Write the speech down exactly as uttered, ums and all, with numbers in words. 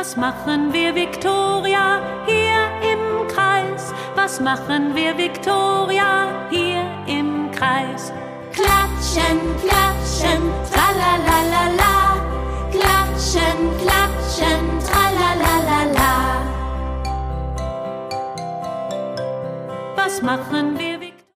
Was machen wir, Viktoria, hier im Kreis? Was machen wir, Viktoria, hier im Kreis? Klatschen, klatschen, tralalalala. Klatschen, klatschen, tralalalala. Was machen